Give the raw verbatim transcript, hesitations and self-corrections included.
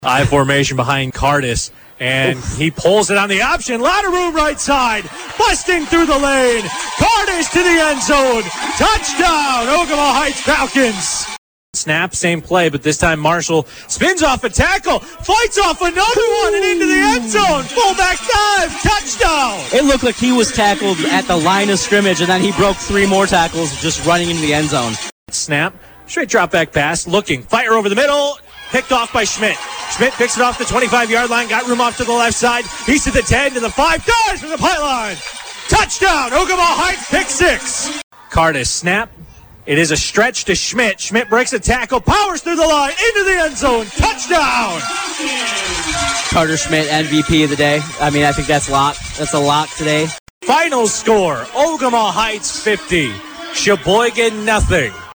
I formation behind Cardis, and Oof. He pulls it on the option. Lot of room right side, busting through the lane. Cardis to the end zone. Touchdown, Ogemaw Heights Falcons. Snap, same play, but this time Marshall spins off a tackle, fights off another one and into the end zone. Fullback dive, touchdown. It looked like he was tackled at the line of scrimmage, and then he broke three more tackles just running into the end zone. Snap, straight drop back pass, looking, fire over the middle, picked off by Schmidt. Schmidt picks it off the twenty-five-yard line, got room off to the left side. He's to the ten, to the five, dives from the pylon. Touchdown, Ogemaw Heights, pick six. Cardis, snap. It is a stretch to Schmidt. Schmidt breaks a tackle, powers through the line, into the end zone. Touchdown! Carter Schmidt, M V P of the day. I mean, I think that's lock. That's a lock today. Final score, Ogemaw Heights fifty, Sheboygan nothing.